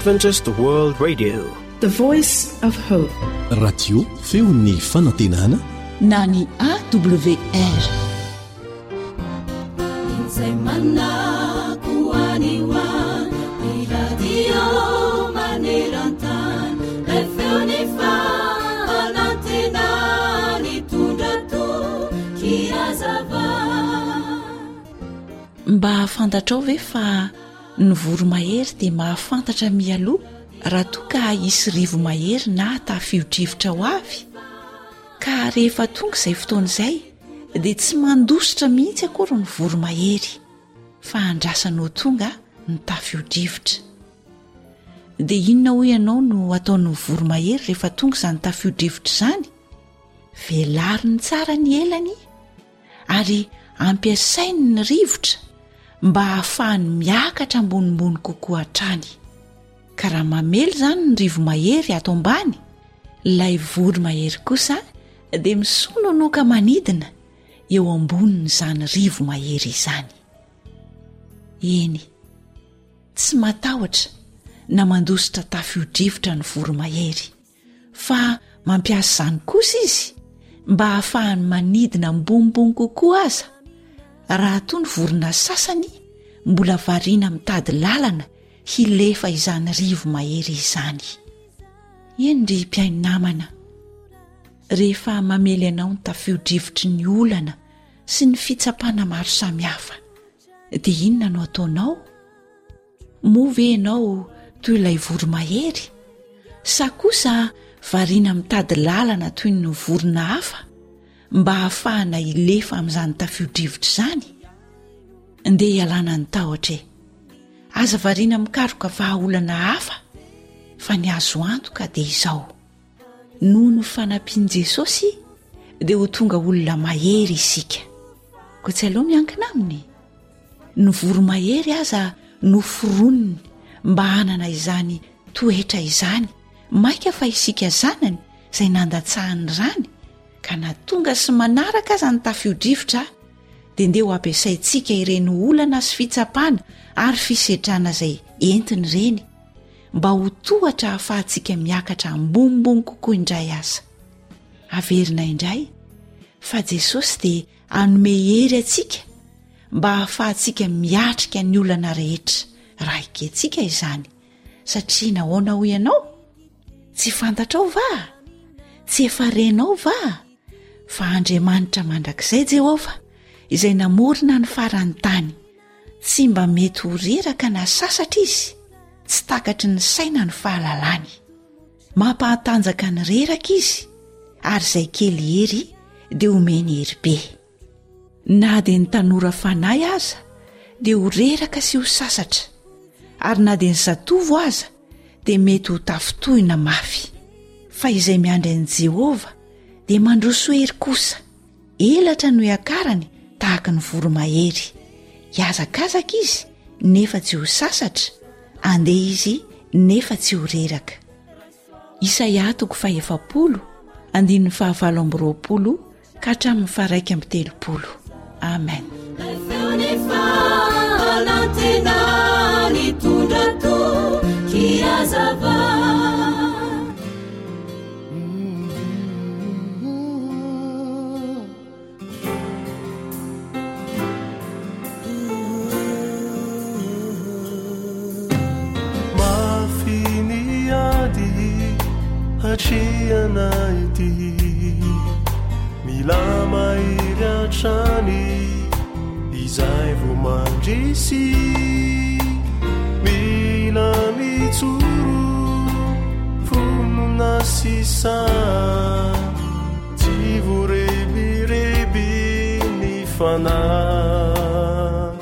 Adventist World Radio, the voice of hope. Radio feon'ny fanantenana na ny AWR. Mba fantatrao ve fa ny voromahery dia mahafantatra mialoha raha toa ka hisy rivo mahery na tafio-drivotra ho avy, ka rehefa tonga izay fotoana izay dia tsy mandositra mihitsy akory ny voromahery fa andrasanao tonga ny tafio-drivotra. Dia inona ho ianao no ataon'ny voromahery rehefa tonga izany tafio-drivotra izany? Velariny tsara ny elany ary ampiasainy ny rivotra mba hahafahany miakatra ambonimbony kokoa hatrany. Ka raha mamely izany ny rivo mahery ato ambany, ilay voromahery kosa dia misononoka manidina eo ambonin'izany rivo mahery izany. Eny, tsy matahotra na mandositra tafio-drivotra ny voromahery, fa mampiasa izany kosa izy mba hahafahany manidina ambonimbony kokoa aza. Raha toy ny vorona sasany mbola variana mitady lalana hilefa izany rivo mahery izany. Eny mpiaino namana, rehefa mamely ianao ny tafio-drivotry ny olana sy ny fitsapana maro samihafa, dia inona no ataonao? Moa ve ianao toy ilay voromahery, sa kosa variana mitady lalana toy ny vorona hafa mba hahafahana hilefa amin'izany tafio-drivotra izany? Ndeha hialana ny tahotra, aza variana mikaroka vahaolana hafa, fa ny azo antoka dia izao: noho ny fanampian'i Jesosy dia ho tonga olona mahery isika. Koa tsy aloha miankina aminy, ny voromahery aza noforoniny mba hanana izany toetra izany, maika fa isika zanany izay nandatsahany rany, ka na tonga sy manaraka aza ny tafio-drivotra dia ndeha ho ampiasaintsika ireny olana sy fitsapana ary fisedrana izay entiny ireny mba ho tohatra hahafahantsika miakatra ambonimbony kokoa indray aza. Averina indray fa Jesosy dia hanome hery atsika mba hahafahantsika miatrika ny olana rehetra raha ikentsika izany. Satria nahoana ho ianao? Tsy fantatrao va? Tsy efa renao va? Fa Andriamanitra mandrakizay Jehova izay namorona ny farany tany, tsy mba mety ho reraka na sasatra izy, tsy takatry ny saina ny fahalalany. Mampahatanjaka ny reraka izy, ary izay kely hery dia omeny hery be. Na dia ny tanora fanahy aza dia ho reraka sy ho sasatra, ary na dia ny zatovo aza dia mety ho tafitohina mafy. Fa izay miandry an'i Jehova dia mandroso hery kosa, elatra no iakarany tahaka ny voromahery. Hiazakazaka izy nefa tsy ho sasatra, andeha izy nefa tsy ho reraka. Isaia 40:9-20 ka hatramin'ny 1:30. Amen. Hatriana ity mila mahery hatrany izay vo mandrisy, mila mitsoro fonona sisa tsy vorebireby ny fanahy.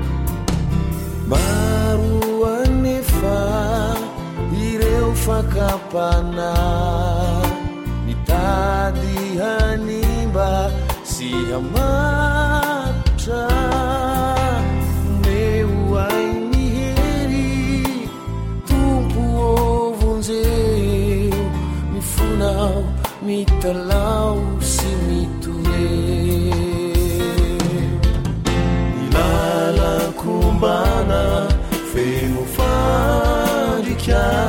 Maro anefa ireo fakapana mitady hanimba sy hamatra, neo ai mihery tompo ovonjeo mifonao mitalao sy mitoe. Ilalakombana feno fandrika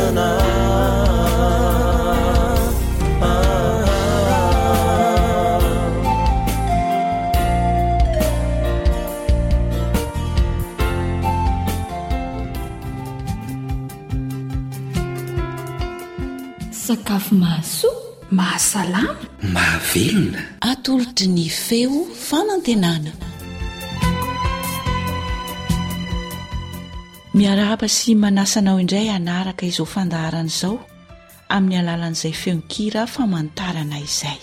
masana sakafo mahasoa mahasalama mahavelona atolotry ny feo fanantenana miarahaba sy manasanao indray anaraka izao fandaharana izao amin'ny alalan'izay feonkira famantarana izay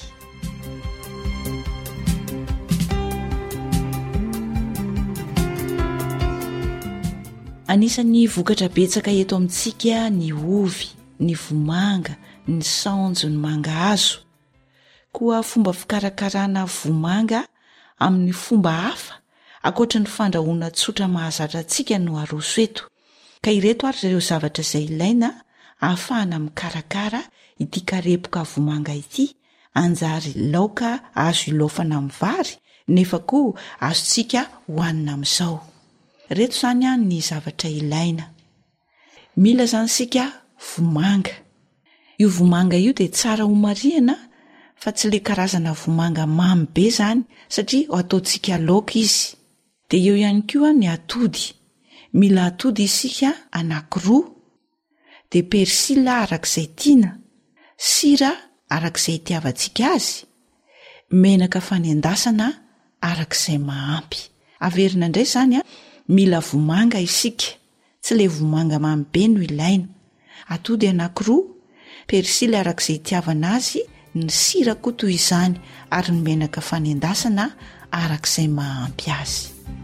anisan'ny vokatra betsaka eto amintsika ny ovy ny vomanga ny saonjo ny mangahazo koa fomba fikarakarana vomanga amin'ny fomba hafa akoatra ny fandrahoana tsotra mahazatra antsika no aroso eto ka ireto ary ireo zavatra izay ilaina ahafahana mikarakara ity karepoka vomanga ity anjary laoka azo ilofana amin'ny vary nefa koa azontsika hohanina amin'izao reto izany ny zavatra ilaina mila zany sika vomanga io vomanga io dia tsara homariana fa tsy le karazana vomanga mamy be zany satria ataontsika laoka izy dia eo ihany koa ny atody mila atody isika anankiroa dia persila arak'izay tiana sira arak'izay itiavantsika azy menaka fanendasana arak'izay mahampy averina indray zany mila vomanga isika tsy le vomanga mamy be no ilaina atody anankiroa persila arak'izay itiavana azy ny sira koa toy izany ary ny menaka fanendasana arak'izay mahampy azy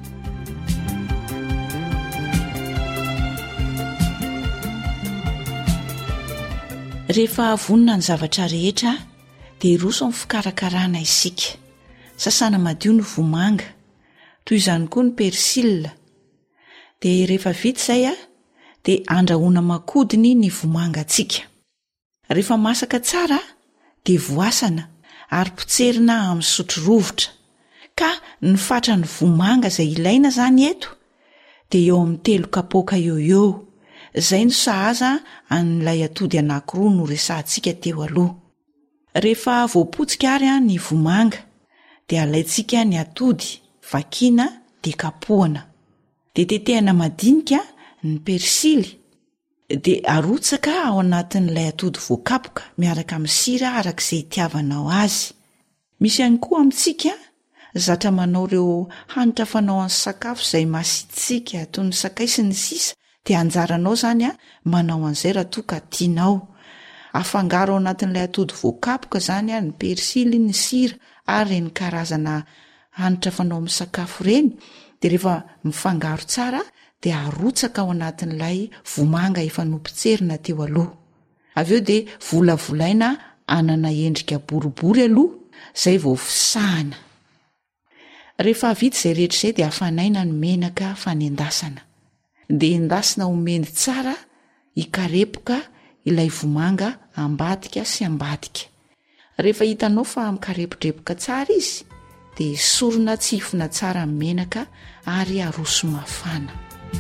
rehefa avonina ny zavatra rehetra dia roso amin'ny fikarakarana isika sasana madio ny vomanga toy izany koa ny persila dia rehefa vita izay dia andrahoana makodiny ny vomanga antsika rehefa masaka tsara dia voasana ary potserina amin'ny sotro rovitra ka ny fatra ny vomanga izay ilaina zany eto dia eo amin'ny 3 kapoaka eo izay no sahaza an'ilay atody anankiroa no resahantsika teo aloha rehefa voapotsika ary ny vomanga dia alaintsika ny atody vakiana dia kapohana dia tetehana madinika ny persily dia arotsaka ao anatin'ilay atody voakapoka miaraka amin'ny sira arak'izay itiavanao azy misy ihany koa amintsika zatra manao ireo hanitra fanao amin'ny sakafo izay masitsika toy ny sakay sy ny sisa dia anjaranao zany manao an'izay raha toa ka tianao afangaro ao anatin'ilay atody voakapoka zany ny persily ny sira ary ny karazana hanitra fanao amin'ny sakafo reny dia rehefa mifangaro tsara dia arotsaka ao anatin'ilay vomanga efa nopotserina teo aloha avy eo dia volavolaina anana endrika boribory aloha izay vao fisahana rehefa vita izay rehetra izay dia afanaina ny menaka fanendasana dia endasina homendy tsara hikarepoka ilay vomanga ambadika sy ambadika rehefa hitanao fa mikarepodrapoka tsara izy dia sorona tsifina tsara ny menaka ary aroso mafana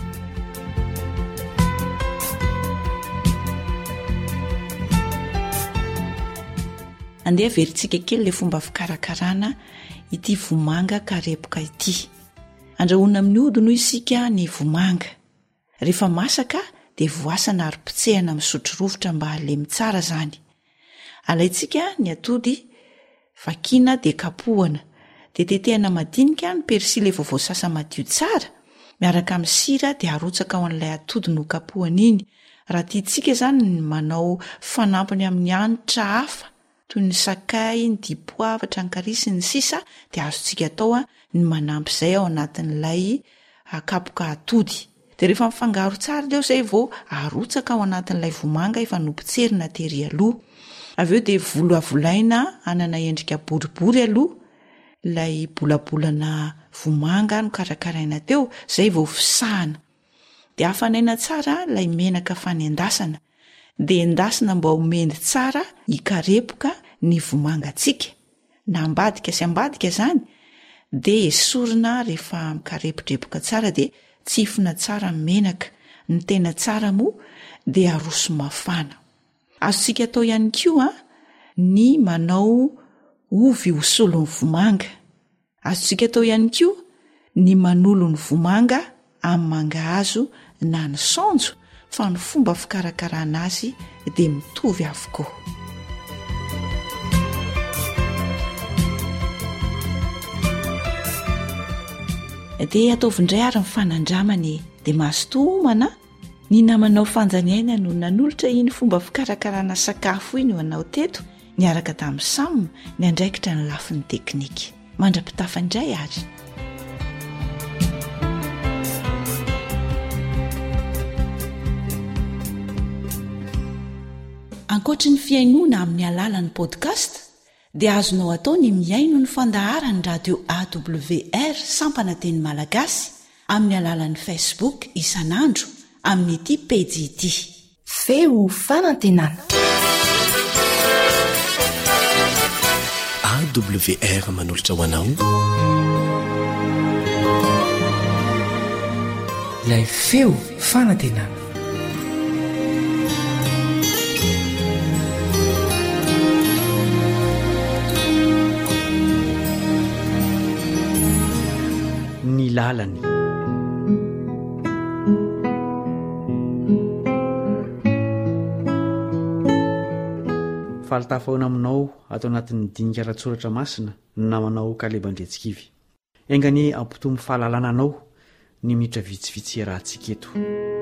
andeha verintsika kely le fomba fikarakarana ity vomanga karepoka ity andrahoana amin'ny hodino isika ny vomanga rehefa masaka dia voasana ary potsehana amin'ny sotro rovitra mba halemy tsara zany alaintsika ny atody vakiana dia kapohana dia tetehana madinika ny persily efa voasasa madio tsara miaraka amin'ny sira dia arotsaka ao an'ilay atody no kapohana iny raha tiantsika zany ny manao fanampiny amin'ny hanitra hafa toy ny sakay ny dipoavatra ny karisy ny sisa dia azontsika atao ny manampy izay ao anatin'ilay kapoka atody dia rehefa mifangaro tsara leo izay vao arotsaka ao anatin'ilay vomanga efa nopotserina tery aloha avy eo dia volavolaina anana endrika boribory aloha ilay bolabolana vomanga no karakaraina teo izay vao fisahana dia afanaina tsara ilay menaka fanendasana dia endasina mba homendy tsara hikarepoka ny vomanga antsika na ambadika sy ambadika zany dia esorina rehefa mikarepodrapoka tsara dia tsifina tsara menaka ny tena tsara moa dia aroso mafana. Azontsika atao ihany koa ny manao ovy hosolon'ny vomanga. Azontsika atao ihany koa ny manolo ny vomanga amin'ny mangahazo na ny saonjo, fa ny fomba fikarakarana azy dia mitovy avokoa. Dia ataovindray ary ny fanandramany dia mahasotomana ny namanao fanjaniaina no nanolotra iny fomba fikarakarana sakafo iny anao teto, niaraka tamin'ny Sam ny andraikitra ny lafin'ny teknika. Mandra-pitafandray ary. Ankoatra ny fiainoana amin'ny alalan'ny podcast, dia azonao atao ny miaino ny fandaharany radio AWR sampana teny malagasy amin'ny alalan'ny Facebook isanandro amin'ny ity pejy ity. Feo fanantenana. AWR manolotra ho anao ilay feo fanantenana. Ny lalany. Fahalitafahona aminao atao anatin'ny dinika ratsoratra masina na manao kalebandretsikivy. Engany ampitomy fahalalana anao ny minitra vitsivitsy rahantsika eto.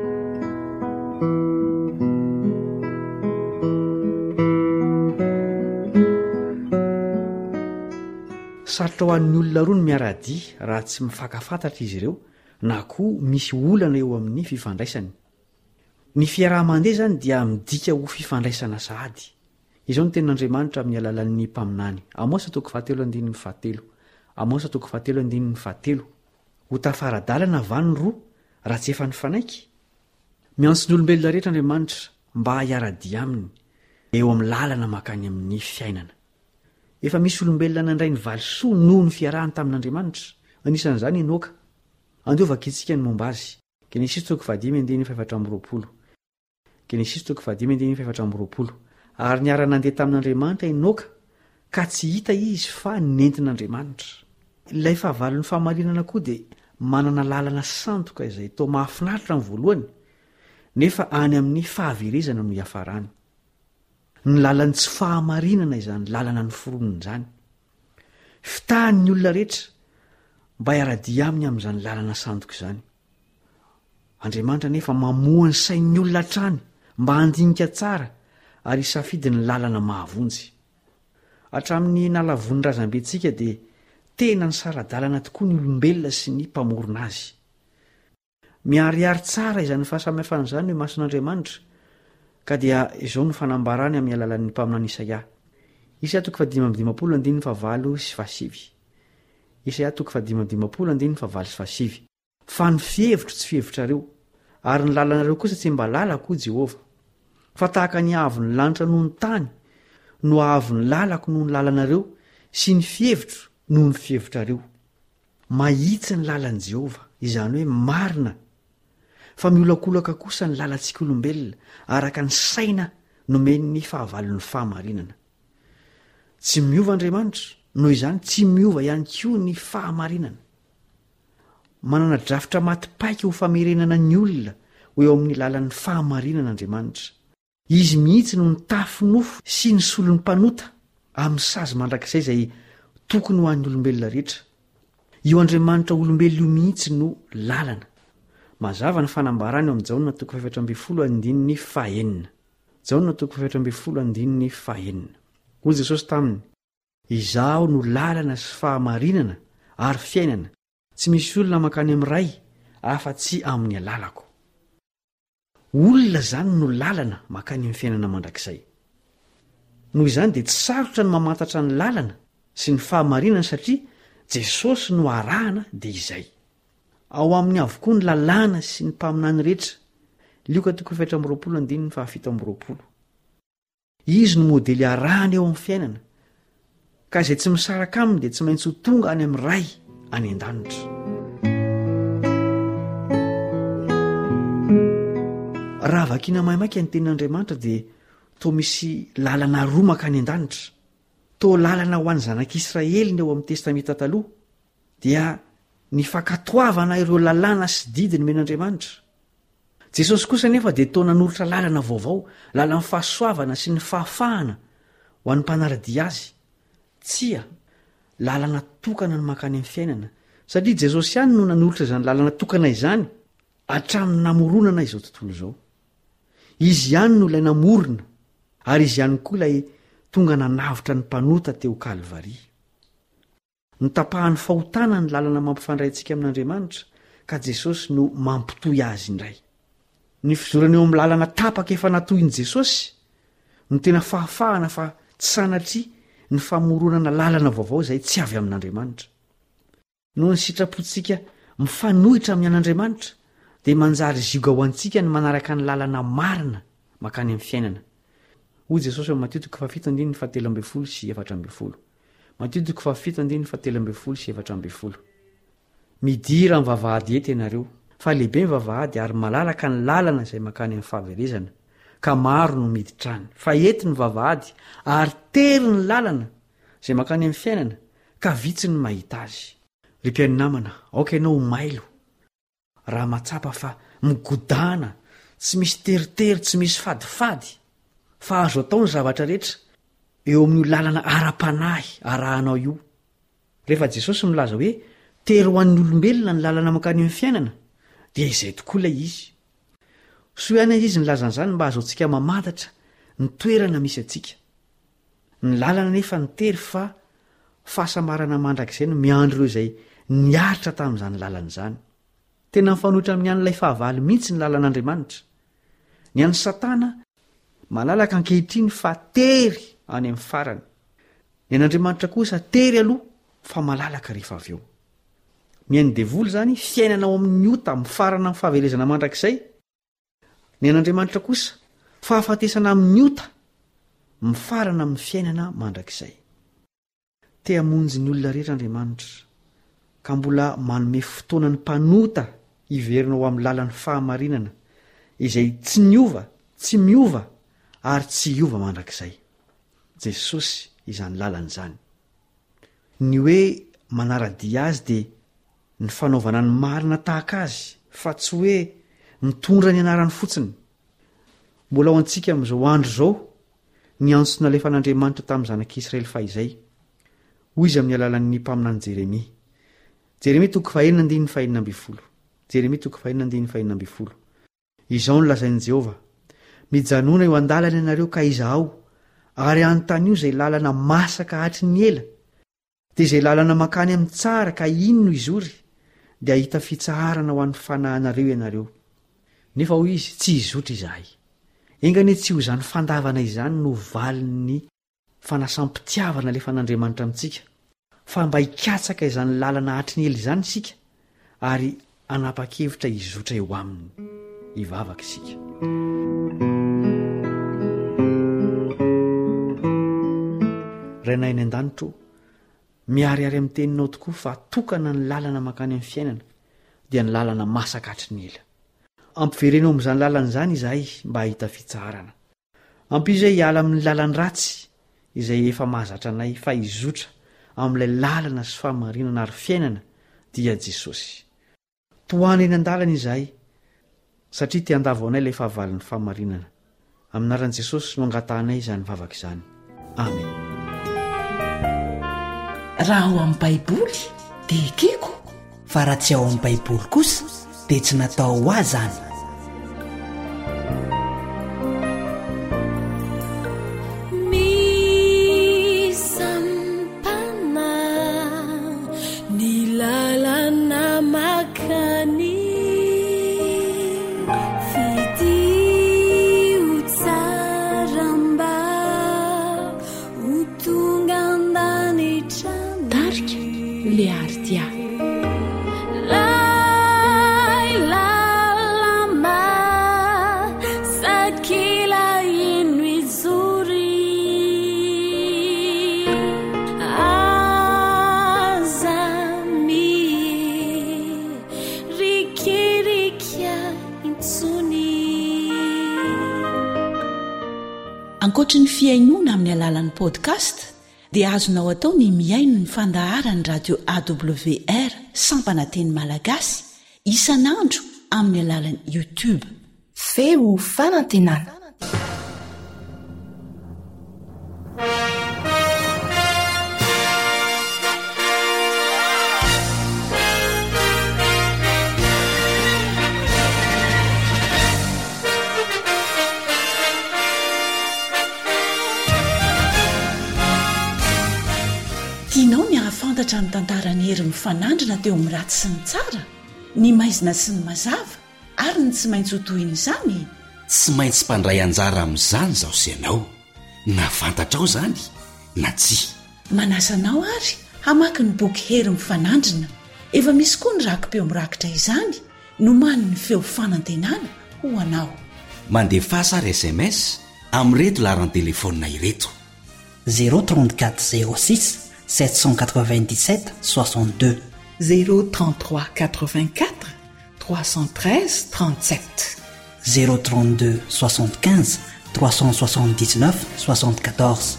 Sarotra ho an'ny olona roa ny miara-dia raha tsy mifakafantatra izy ireo na koa misy olana eo amin'ny fifandraisany. Ny fiaraha-mandeha zany dia midika ho fifandraisana sahady. Izao ny tenin'Andriamanitra amin'ny alalan'ny mpaminany. Amosa 7:7. Amosa 7:7. Ho tafaradalana vany roa raha tsy efa nifanaiky. Miantso ny olombelona rehetra Andriamanitra mba hiara-dia aminy eo amin'ny lalana makany amin'ny fiainana. Efa misy olombelona nandray ny valisoa noho ny fiarahany tamin'Andriamanitra. Anisan'izany Enoka. Andiovaka isika ny momba azy. Genesis 3:5-7. Genesis 3:5-7. Ary niara nandeha tamin'Andriamanitra Enoka ka tsy hita izy fa nentin'Andriamanitra. Ilay fahavalon'ny fahamarinana koa dia manana lalana sandoka izay toa mahafinaritra ny voalohany, nefa any amin'ny fahaverezana no hiafarany. Ny lalany tsy fahamarinana izany lalana ny foroniny izany. Fitahan'ny olona rehetra mba hiara-dia aminy amin'izany lalana sandoka izany. Andriamanitra nefa mamoha ny sain'ny olona hatrany mba handinika tsara ary safidy ny lalana mahavonjy. Hatramin'ny nalavon'ny razambentsika dia tena ny saradalana tokoa ny olombelona sy ny mpamorona azy. Miharihary tsara izany fahasamihafan'izany hoe mason'Andriamanitra, ka dia izao ny fanambarany amin'ny alalan'ny mpaminany Isaia. Isaia 5:5-7. Isaia 5:5-7. Fa ny fihevitro tsy fihevitrareo, ary ny lalanareo kosa tsy mba lalako Jehovah. Fa tahaka ny ahavy ny lanitra noho ny tany, no ahavy ny lalako noho ny lalanareo, sy ny fihevitro noho ny fihevitrareo. Mahitsy ny lalan'i Jehovah, izany hoe marina. Fa miolakolaka kosa ny lalantsika olombelona araka ny saina nomen'ny fahavalon'ny fahamarinana. Tsy miova Andriamanitra, noho izany tsy miova ihany koa ny fahamarinana. Manana drafitra matipaika ho famerenana ny olona ho eo amin'ny lalan'ny fahamarinana Andriamanitra. Izy mihitsy no ny tafinofo sy ny solon'ny mpanota amin'ny sazy mandrakizay izay tokony ho an'ny olombelona rehetra. Io Andriamanitra olombelona io mihitsy no lalana. Mazava ny fanambarany eo amin'ny Jaona 7:5-5. Jaona 7:5-5. Hoy Jesosy taminy: izaho no lalana sy fahamarinana ary fiainana. Tsy misy olona makany amin'ny ray afa-tsy amin'ny alalako. Olona zany no lalana makany amin'ny fiainana mandrakizay. Noho izany dia tsy sarotra ny mamantatra ny lalana sy ny fahamarinana satria Jesosy no arahana dia izay. Ao amin'ny avokoa ny lalàna sy ny mpaminany rehetra. Lioka 7:20-7. Izy no modely arahana eo amin'ny fiainana, ka izay tsy misaraka aminy dia tsy maintsy ho tonga any amin'ny ray any an-danitra. raha vakina maimaika ny tenin'andriamanitra dia toa misy lalana roa makany an-danitra, toa lalana ho an'ny zanak'Israely ny eo amin'ny testamenta taloha dia ny fankatoavana ireo lalàna sy didiny men'andriamanitra. Jesosy kosa nefa dia toa nanolotra lalana vaovao, lalana fahasoavana sy ny fahafahana ho an'ny mpanaradia azy. Tsia lalana tokana ny makany amin'ny fiainana, satria Jesosy ihany no nanolotra izany lalana tokana izany hatramin'ny namoronana izao tontolo izao. Izy ihany no ilay namorona, ary izy ihany koa ilay tonga nanavotra ny mpanota teo Kalvaria. Nitapahany fahotana ny lalana mampifandray antsika amin'Andriamanitra, ka Jesosy no mampitohy azy indray. Ny fizorana eo amin'ny lalana tapaka efa natohin'i Jesosy no tena fahafahana fa tsy sanatria ny famoronana lalana vaovao izay tsy avy amin'Andriamanitra. Noho ny sitrapontsika mifanohitra amin'ny an'Andriamanitra dia manjary zioga ho antsika ny manaraka ny lalana marina makany amin'ny fiainana. Hoy Jesosy amin'ny Matteo 7:17-18. Matteo 7:17-18. Midira amin'ny vavahady ety ianareo, fa lehibe ny vavahady ary malalaka ny lalana izay makany amin'ny fahaverezana, ka maro no miditra any. Fa ety ny vavahady ary tery ny lalana izay makany amin'ny fiainana, ka vitsy ny mahita azy. Ry mpiaino namana, aoka ianao mailo, raha matsapa fa migodana, tsy misy teritery, tsy misy fadifady, fa azo atao ny zavatra rehetra eo amin'io lalana ara-panahy arahanao io. Rehefa Jesosy milaza hoe tery ho an'ny olombelona ny lalana makany amin'ny fiainana, dia izay tokoa ilay izy. Soa ihany izy nilazan'izany mba azaontsika mamantatra ny toerana misy atsika. Ny lalana nefa ny tery fa fahasamarana mandrakizay no miandro ireo izay niaritra tamin'izany lalana izany. Tena mifanohitra amin'ny an'ilay fahavalo mihitsy ny lalàn'Andriamanitra. Ny an'ny Satana malalaka ankehitriny fa tery any amin'ny farany. Ny an'Andriamanitra kosa tery aloha fa malalaka rehefa avy eo. Miain'ny devoly zany fiainana ao amin'ny ota mifarana amin'ny fahavelezana mandrakizay. Ny an'Andriamanitra kosa fahafatesana amin'ny ota mifarana amin'ny fiainana mandrakizay. Te hamonjy ny olona rehetra Andriamanitra, ka mbola manome fotoana ny mpanota hiverina ao amin'ny lalan'ny fahamarinana izay tsy niova, tsy miova ary tsy hiova mandrakizay. Jesosy izany lalana izany. Ny hoe manaradia azy dia ny fanaovana ny marina tahaka azy, fa tsy hoe mitondra ny anarany fotsiny. Mbola ho antsika amin'izao andro izao ny antso nalefan'Andriamanitra tamin'ny zanak'Israely fahizay. Hoy izy amin'ny alalan'ny mpaminany Jeremia. Jeremia 9:5-12. Jeremia 9:5-12. Izao no lazain'i Jehovah: mijanona eo an-dalana ianareo ka izaho, ary anontany io izay lalana masaka hatry ny ela, dia izay lalana makany amin'ny tsara ka ino no izory, dia ahita fitsaharana ho an'ny fanahinareo ianareo. Nefa hoy izy, tsy izotra izahay. Engany tsy ho izany fandavana izany no valin'ny fanasampitiavana alefan'Andriamanitra amintsika, fa mba hikatsaka izany lalana hatry ny ela izany isika, ary anapa-kevitra izotra eo aminy. Ivavaka isika. Rainay ny an-danitro, miariary amin'ny teninao tokoa fa tokana ny lalana makany amin'ny fiainana dia ny lalana masaka hatry ny ela. Ampiverenao amin'izany lalana izany izahay mba hahita fitsaharana. Ampizay hiala amin'ny lalany ratsy izay efa mahazatra anay, fa izotra amin'ilay lalana sy fahamarinana ary fiainana dia Jesosy. Tohany eny an-dalana izahay satria te handavo anay ilay fahavalon'ny fahamarinana. Amin'ny anaran'i Jesosy no angatahanay izany vavaka izany. Amen. Raha ao amin'ny Baiboly dia ekeko, fa raha tsy ao amin'ny Baiboly kosa dia tsy natao ho azy izany. ankoatra ny fiainoana amin'ny alalan'ny podcast dia azonao atao ny miaino ny fandaharany radio awr sampana teny malagasy isan'andro amin'ny alalan'ny youtube. Feo fanantenana. Tianao ny ahafantatra ny tantarany hery mifanandrina teo amin'ny ratsy sy ny tsara, ny maizina sy ny mazava ary ny tsy maintsy hotohiny izany. Tsy maintsy mpandray anjara amin'izany zaho sy ianao, na fantatra ao izany na tsia. Manasa anao ary hamaky ny boky hery mifanandrina. Efa misy koa ny rakim-peo mirakitra izany no maniny feo fanantenana ho anao. Mandefa sary SMS amin'ireto laharana telefaonina ireto: 034 06 797 62 033 84 313 37 032 75 379 74.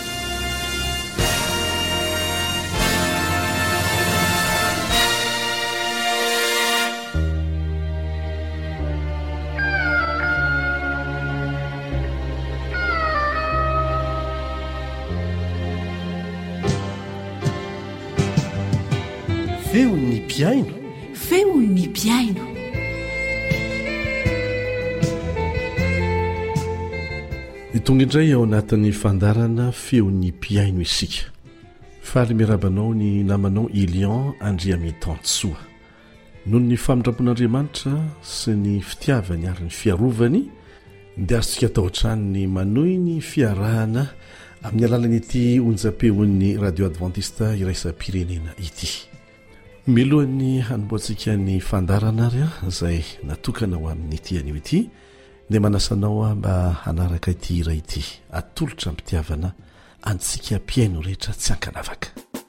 Feon'ny piaino. Feon'ny piaino. Tonga indray ao anatin'ny fandarana feon'ny piaino isika. Faly miarabanao ny namanao Elian Andriamitantsoa. Noho ny famindrapon'Andriamanitra sy ny fitiavany ary ny fiarovany, dia azontsika atao hatrany manohy ny fiarahana amin'ny alalan'ity onjam-peon'ny radio adventiste iraisam-pirenena ity. Milohan'ny hanomboantsika ny fandarana ary izay natokana ho amin'ny tianio ity, dia manasanao mba hanaraka ity iray ity, atolotra ampitiavana antsika piaino rehetra tsy ankanavaka.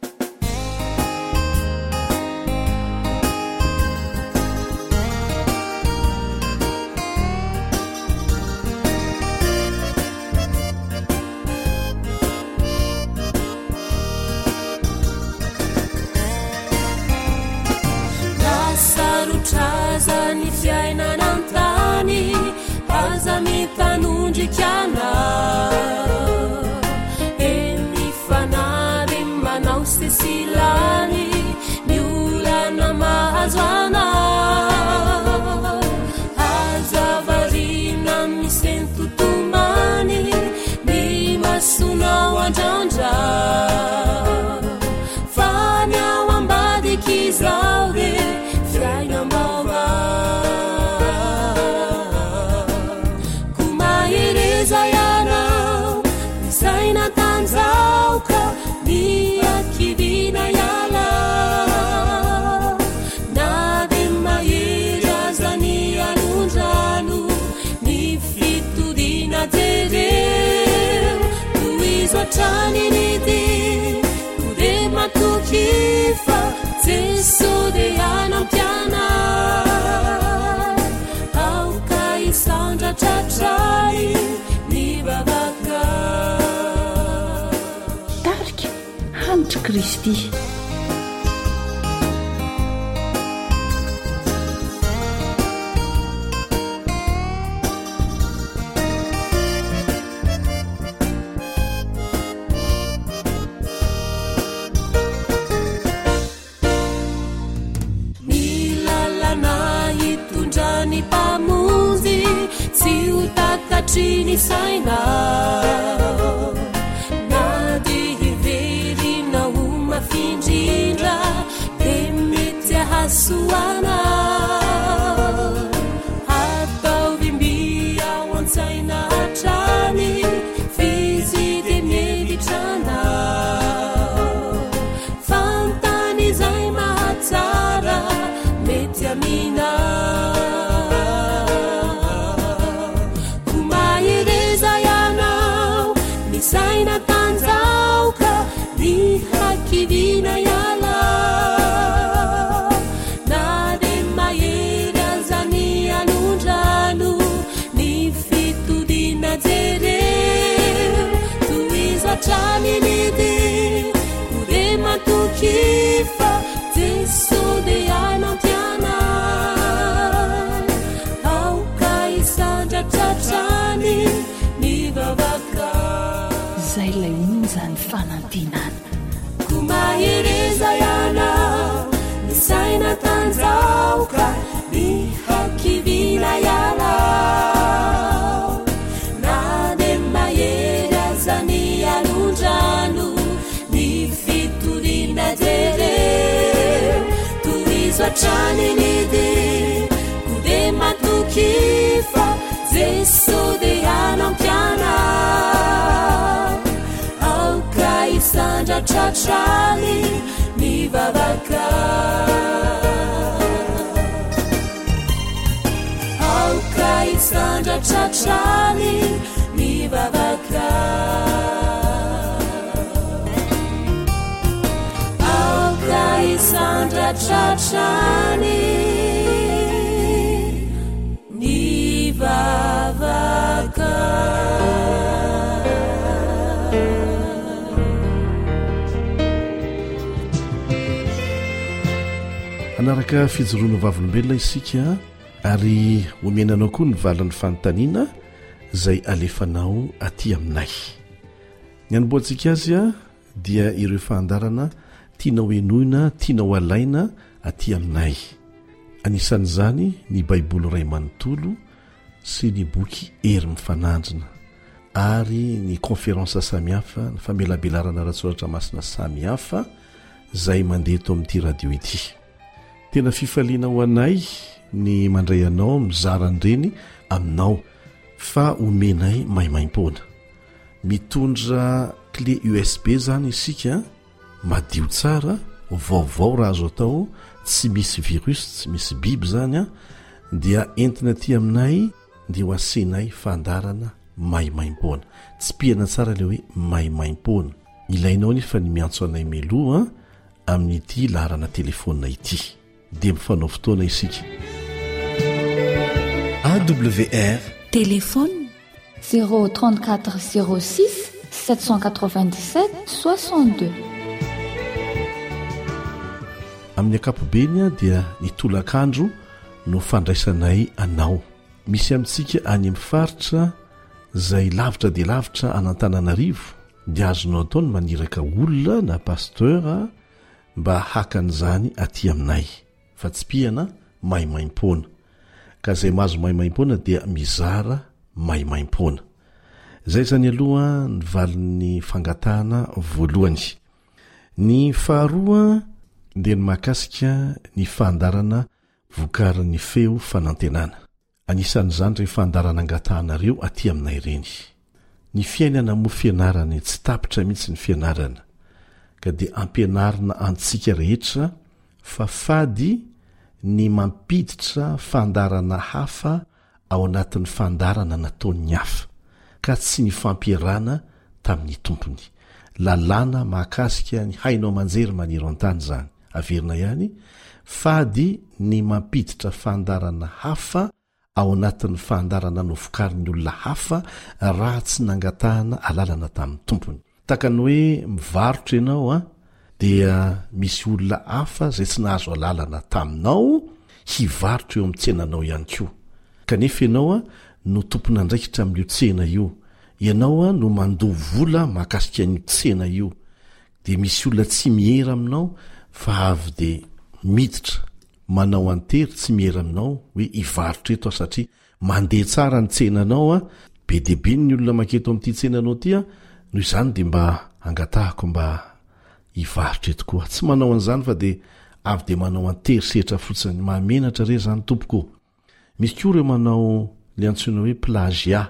Sarotrazany fiainana antany aza mitanondrikana eny fanary manao sesilany ny olana mahazo ana aza varina miseny totomany ny masonao andrandra fany ao ambadikizao re kumairezayana saina tanzauka ni akivina yala nade mairezani anundranu ni fitudina tereu tuizwatani nidi kudema tukifa zeso de anampiana auka isandra tratrai ni babaka tarika hanitra Kristy. Trini saina na dihiveri na uma findindra demete hasuana atau vimbia wansaina trani fizi de meditrana fantani zai matsara mete amina saina tanzauka ni hakivina yala nade maera zani anundranu ni fitudina zere fanantenana ko mahereza ianao ny saina tanjaoka ny hakivina ianao na de mahery azany alondrano ny fitoriana jereo tohizo atrany nidy ko de matokifa jeso de anampianao aoka isandra tratrany ny vavaka aoka isandra tratrany ny vavaka aoka isandra tratrany ny vavaka. anaraka fijoroana vavolombelona isika ary omenanao koa ny valan'ny fanontaniana izay alefanao aty aminay. Ny anomboantsika azy a dia ireo fahandarana tianao enoina, tianao alaina aty aminay. Anisan'izany ny baiboly ray manontolo sy ny boky hery mifanandrina ary ny konferansa samihafa, ny famelabelarana ratsoratra masina samihafa izay mandeha eto amin'ity radio ity. Tena fifaliana ho anay ny mandray anao mizaran'ireny aminao fa omenay maimaim-poana. Mitondra clé USB zany isika, madio tsara, vaovao raha azo atao, tsy misy virus, tsy misy biby zany a, dia entina ty aminay dia ho asenay fandarana maimaim-poana. Tsy pihana tsara le hoe maimaim-poana. Ilainao ny fa ny miantso anay meloa amin'ity laharana telefonina ity. Dia mifanao fotoana isika. AWR téléphone 034 06 797 62. Amin'ny ankapobeny dia ny tolakandro no fandraisanay anao. Misy amintsika any amin'ny faritra izay lavitra dia lavitra an'Antananarivo, dia azonao atao ny maniraka olona na pasteur mba hakan'izany aty aminay. Fa tsy pihana maimaim-poana. Ka izay mahazo maimaim-poana dia mizara maimaim-poana. Izay zany aloha ny valin'ny fangatahana voalohany. Ny faharoa dia ny mahakasika ny fandarana vokarin'ny feo fanantenana. Anisan'izany rehefa fandarana angatahanareo aty aminay ireny. Ny fiainana moa fianarany tsy tapitra mihitsy ny fianarana. Ka dia ampianarina antsika rehetra fa fady ny mampiditra fandarana hafa ao anatin'ny fandarana nataon'ny hafa, ka tsy ny fampiarana tamin'ny tompony. Lalàna mahakasika ny hainao manjery maniro an-tany zany. Averina ihany, fady ny mampiditra fandarana hafa ao anatin'ny fandarana novokarin'ny olona hafa raha tsy nangatahana alalana tamin'ny tompony. Takany hoe mivarotra ianao dia misy olona hafa zay tsy nahazo alalana taminao hivarotra eo amin'ny tsenanao ihany koa. Kanefa ianao no tompona andraikitra amin'io tsena io. Ianao no mandoha vola mahakasika an'io tsena io. Dia misy olona tsy mihera aminao fa avy dia miditra manao antery tsy mihera aminao hoe hivarotra eto satria mandeha tsara ny tsenanao be deabe ny olona maketo amin'ity tsenanao ty noho izany dia mba angatahako mba hivarotra eto koa. Tsy manao an'izany fa dia avy dia manao antery setra fotsiny, mahamenatra re zany tompoko. Misy koa ireo manao le antsoina hoe plagia,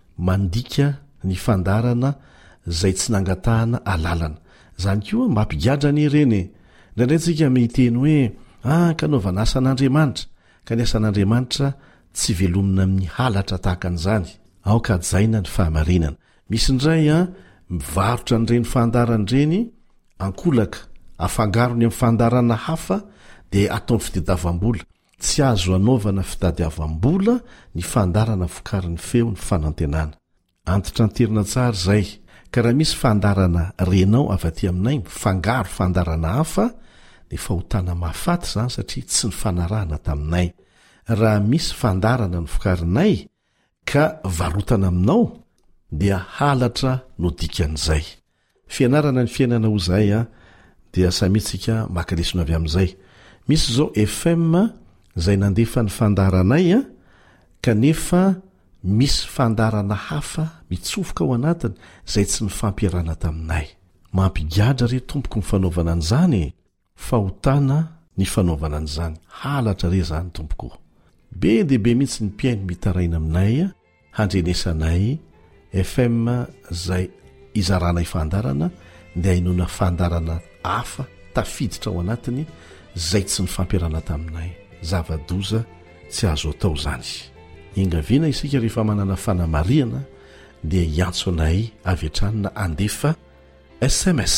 mandika ny fandarana zay tsy nangatahana alalana. Zany koa mampigadra ny ireny. Indraindray tsika miteny hoe kanaovana asan'Andriamanitra, ka ny asan'Andriamanitra tsy velomina amin'ny halatra tahaka an'izany. Aoka jaina ny fahamarinana. Misy indray mivarotra an'ireny fandarana ireny, ankolaka afangarony amin'ny fandarana hafa dia ataony fitadiavam-bola. Tsy azo anaovana fitadiavam-bola ny fandarana vokarin'ny feo ny fanantenana. Antitra anterina tsara zay. Ka raha misy fandarana renao avy aty aminay mifangaro fandarana hafa, dia fahotana mahafaty zany satria tsy ny fanarahana taminay. Raha misy fandarana ny vokarinay ka varotana aminao dia halatra no dikan'izay. fianarana ny fiainana ho zay a dia samitsika makalesona avy amin'izay misy zao fm zay nandefa ny fandaranay a kanefa misy fandarana hafa mitsofoka ao anatiny zay tsy ny fampiarana taminay mampigadra re tompoko ny fanaovana an'izany fahotana ny fanaovana an'izany halatra re zany tompoko be deaibe mihitsy ny mpiaino mitaraina aminay a handrenesanay fm zay izaranay fandarana dia hainona fandarana hafa tafiditra ao anatiny zay tsy ny fampiarana taminay zava-doza tsy azo atao zany ingaviana isika rehefa manana fanamariana dia iantso anay avy atranina andefa sms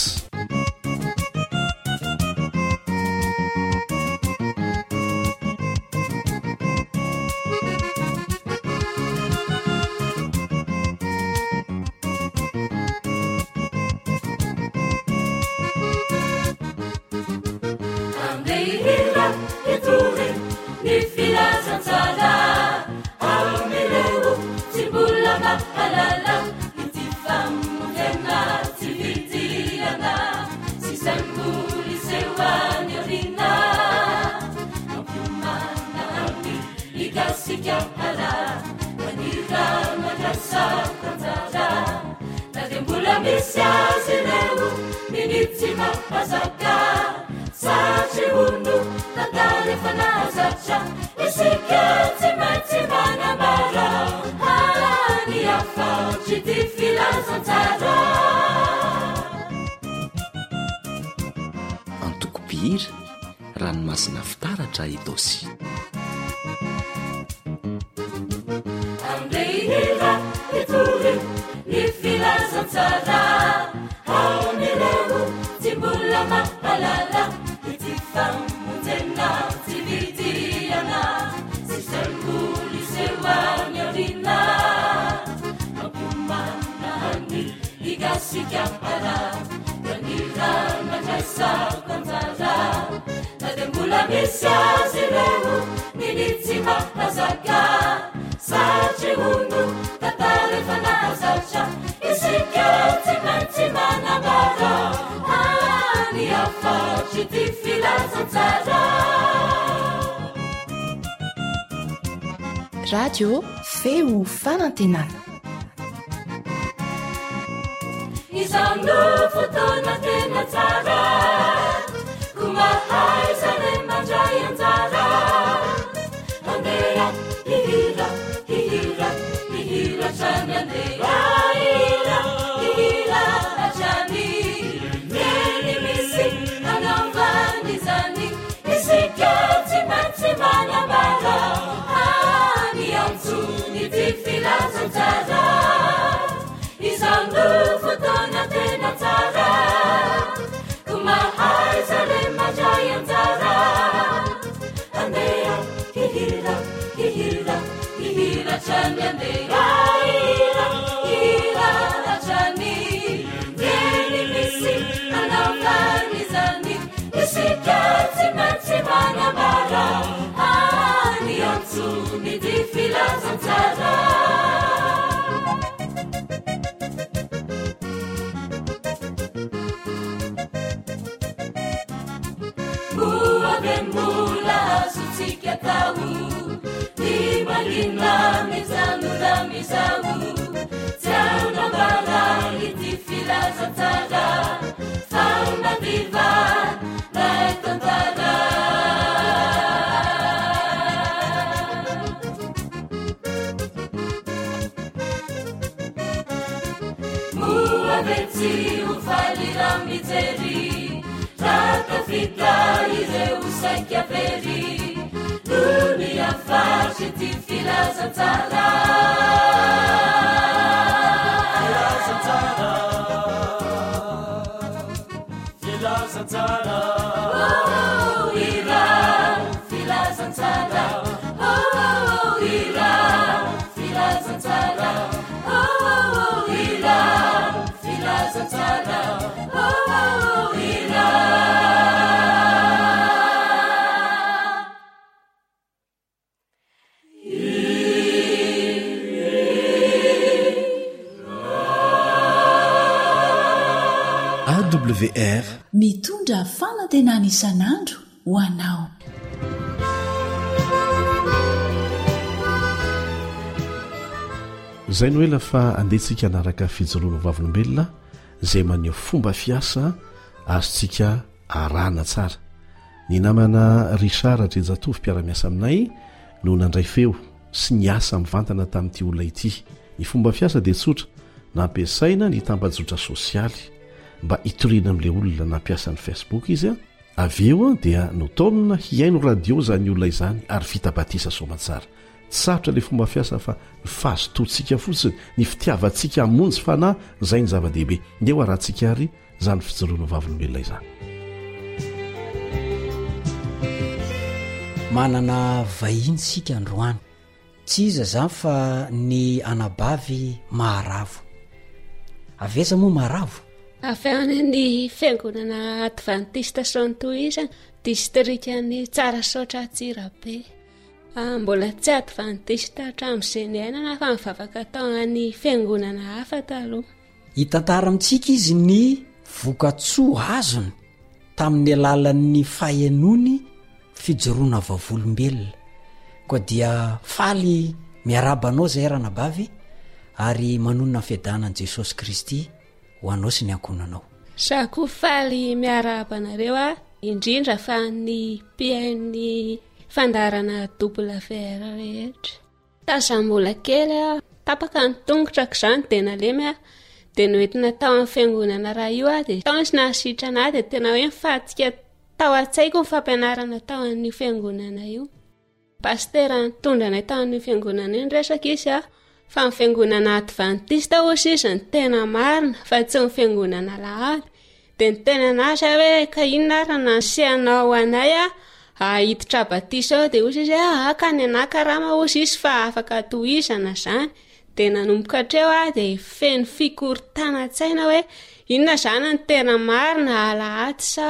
antokopihira ranomasina fitaratra idosy andehira itory ny filazantsara aomireo tsy mbola mampalala ity famonjena tsy vidiana sy sarkoly sehoany aorina mampiomana ny igasikapara mandraisakonjara na de mbola misy azy ireo militsy mahazaka satry ono tatarefa nahazatra isika tsy maintsy manambara any afatry ty filazantsara radio feo fanantenana izano fotona tena tsara ko mahay zany mandray anjara andeha hihira hihira hihira trany andeha hihira hihira atrany eny misy anaovany zany isika tsy maintsy manambara any antsony ty filazantsara izano fotona tena tsara ko mahay zany mandray anjara andeha hihira hihira hihira trany andeha hihira hihira atrany eny misy anaovany zany isika tsy maintsy manambara any antsony ty filazantsara mula sutsika tau di malina mizanura mizau tiauna barali di filazantsara fauna diva naitantara muavetsi ufalira mizeri Afrika ireo saika very dunia fasy ty filazantsara filazantsara filazantsara oh Iran filazantsara oh Iran filazantsara oh Iran filazantsara oh Iran awr mitondra fanantenana isan'andro ho anao. izay no ela fa andehantsika anaraka fijoroana vavolombelona izay maneho fomba fiasa azontsika arahana tsara. Ny namana Richard Andrenjatovo mpiara-miasa aminay no nandray feo sy ny asa mivantana tamin'ity olona ity. Ny fomba fiasa dia tsotra, nampiasaina ny tambajotra sosialy mba hitoriana amin'ilay olona nampiasa ny Facebook izy a. Avy eo dia notaonina hiaino radio zany olona izany ary vita batisa somatsara. Sarotra ilay fomba fiasa fa ny fahazotoantsika fotsiny, ny fitiavantsika hamonjy fanahy izay ny zava-dehibe. Ndeo arahantsika ary izany fijoroana vavolombelona izany. Manana vahiny sika androany, tsy iza zany fa ny anabavy maharavo. Aveza moa maharavo? Avy ny fiangonana adventiste Saint-Louis distrikany Tsarasotra Antsirabe. Mbola tsy adventiste hatramin'izay niainana fa mivavaka tao amin'ny fiangonana hafa taloha. Hitantara amintsika izy ny vokatsoa azony tamin'ny alalan'ny fahenony fijoroana vavolombelona. Koa dia faly miarabanao zay ranabavy ary manonona fiadanan'i Jesosy Kristy ho anao sy ny ankonanao. Sako faly miarabanareo indrindra fa ny mpiain'ny fandarana WR rehetra. Taza mbola kely tapaka ny tongotrako izany dia nalemy dia noentina tao amin'ny fiangonana raha io dia tao sy nahasitrana dia tena hoe mifatika tao an-tsaiko ny fampianarana tao amin'ny fiangonana io. Pastera nitondrana tao amin'ny fiangonana io resaka izy fa ny fiangonana adventiste hozy izy ny tena marina fa tsy ny fiangonana lahady. Dia ny tena nazy hoe ka inona ary nansianao anay hiditra batisa dia hozy izy ka ny anakarama hozy izy fa afaka tohizana izany. Dia nanomboka hatreo dia feno fikorontanan-tsaina hoe inona izany ny tena marina alahady sa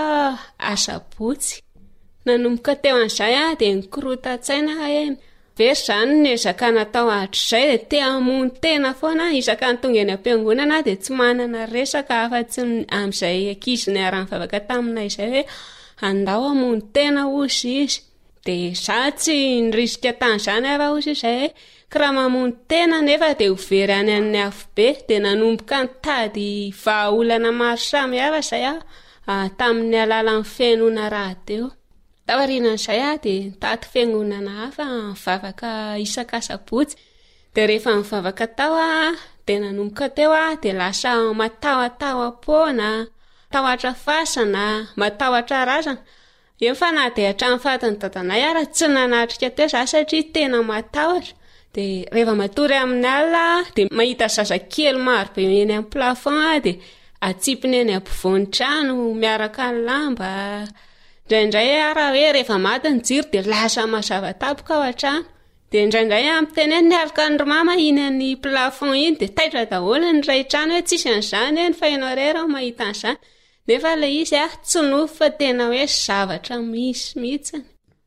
asabotsy. Nanomboka teo an'izay dia nikorotan-tsaina hoe very izany ny ezaka natao hatr'izay dia te hamony tena foana izaka ny tonga eny am-piangonana dia tsy manana resaka afa-tsy amin'izay ankizy ny ara-mivavaka taminay izay hoe andao hamony tena hozy izy. Dia za tsy nirisika tan'izany afa hozy izay kiraha mamony tena nefa dia ho very any amin'ny afobe. Dia nanomboka nitady vahaolana maro samihafa izay tamin'ny alalan'ny fiainona radio. Taorianan'izay dia nitady fiangonana hafa mivavaka isan-kasabotsy. Dia rehefa mivavaka tao dia nanomboka teo dia lasa matahotaho-poana, matahotra fasana, matahotra razana. Eo fa na dia hatramin'ny fatin'ny dadanay ary tsy nanatrika teo za satria tena matahotra. Dia rehefa matory amin'ny alina dia mahita zazakely maro be eny amin'ny plafond dia atsipiny eny ampovoan'ny trano miaraka ny lamba. Indraindray ara hoe rehefa maty ny jiro dia lasa mazava tapoka ao an-trano. Dia indraindray amiteneny niaraka ny romama iny amin'ny plafond iny dia taitra daholo ny ray trano hoe tsisy an'izany eny fa ianao rery ao mahita an'izany. Nefa ilay izy tsy nofo fa tena hoe zavatra misy mihitsy.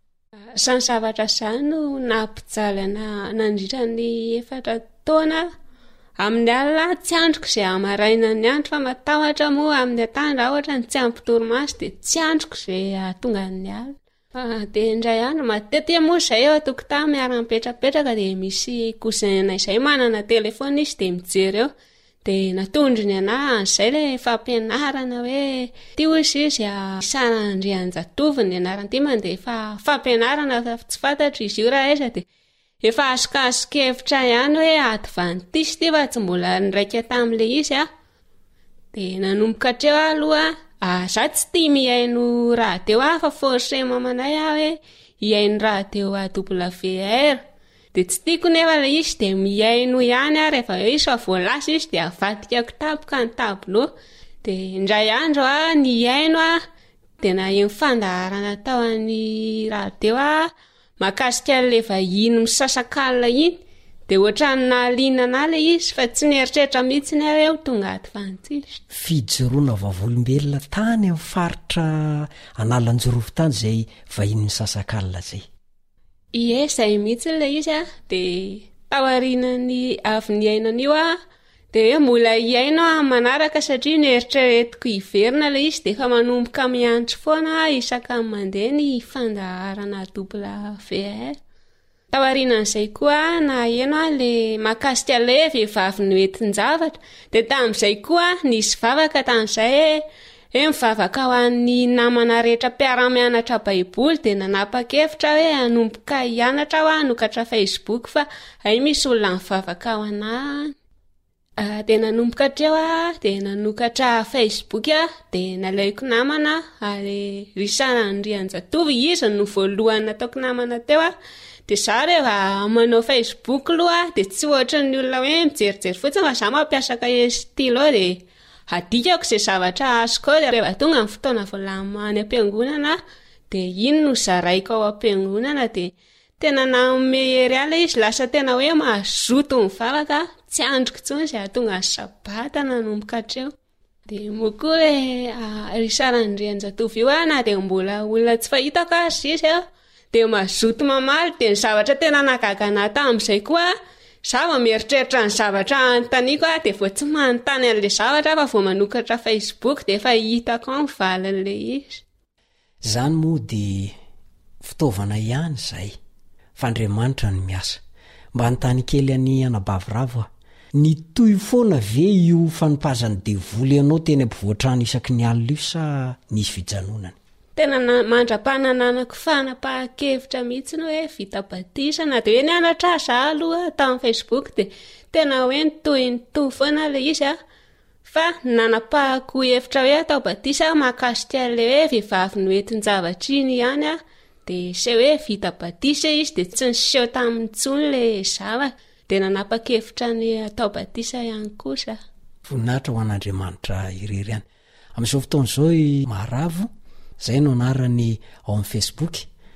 Izany zavatra izany no nampijaly nandritra ny 4 taona. Amin'ny alina tsy androko izay amaraina ny andro fa matahotra moa amin'ny atandro ohatra ny tsy ampy torimaso dia tsy androko izay tonga ny alina. Dia indray andro matetika moa izay eo an-tokotany miara-mipetrapetraka dia misy cousin izay manana telefona izy dia mijery eo. Dia natondrony an'izay ilay fampianarana hoe ty hozy izy Sarandrianjatovo ny anaran'ity mandeha fa fampianarana tsy fantatry izy io raha eza dia efa asokaso-kevitra ihany hoe adventiste fa tsy mbola niraika tamin'ilay izy dia nanomboka hatreo aloha za tsy tia mihaino radio fa forcé mamanay hoe hihaino radio AWR. Dia tsy tiako nefa ilay izy dia mihaino ihany rehefa izy fa voalasa izy dia avadikako tapoka ny tablo. Dia indray andro nihaino dia naheno fandaharana tao amin'ny radio makasika ilay vahiny misasakalina iny. Dia ohatrany nahaliana an'ilay izy fa tsy nieritreritra mihitsy ny hoe tonga adventiste. Fijoroana vavolombelona tany amin'ny faritra Analanjorofo tany izay vahiny misasakalina izay. Ie, izay mihitsy ilay izy dia taorianany avy niainana io de hoe mbola iaino a manaraka satria nieritreretiko iverina le izy de efa manomboka miantso foana isaka mandeha ny fandaharana WVR. Taorinan'izay koa na eno le makasika le vehivavy noentin-javatra de tamin'izay koa nisy vavaka tamin'izay mivavaka ho an'ny namana rehetra mpiara-mianatra baiboly de nanapa-kevitra hoe hanomboka hianatra ho hanokatra Facebook fa hay misy olona mivavaka ho anahy. De nanomboka treo de nanokatra Facebook de nalaiko namana ary Risana Andrianjatovy izy no voalohany nataoko namana teo de za rehefa manao Facebook aloha de tsy ohatran'ny olona hoe mijerijery fotsiny fa za mampiasaka stylo de adikako izay zavatra azoko de rehefa tonga ny fotoana voalamany am-piangonana de iny no zaraiko ao am-piangonana de tena nanome hery ala izy lasa tena hoe mazoto mivavaka tsy androko intsony izay ahatonga sabata nanomboka hatreo. De moa koa hoe Risana Andrianjatovy io na de mbola olona tsy fahitako azy izy de mazoto mamaly de ny zavatra tena nagagana tamin'izay koa za vao mieritreritra ny zavatra anontaniako de vao tsy manontany an'le zavatra fa vao manokatra Facebook de efa hitako ao mivalin'le izy. Zany moa de fitaovana ihany izay fa Andriamanitra no miasa. Mba notany kely any anabaviravo ny toy foana ve io fanompazany devoly ianao teny ampivoatrano isaky ny alina io sa nisy fijanonany? Tena mandra-panananako fanapahan-kevitra mihitsy no hoe vita batisana de hoe nianatra za aloha tamin'ny Facebook de tena hoe nitoy foana le izy fa nanapahako hevitra hoe atao batisa makasika le hoe vehivavy noentin-javatra iny ihany de se hoe vita batisa izy de tsy niseho tamin'ny tsony le zava de nanapa-kevitra ny atao batisa ihany kosa. Voninahitra ho an'Andriamanitra irery ihany. Amin'izao fotoana izao Maravo zay no anarany ao amin'ny Facebook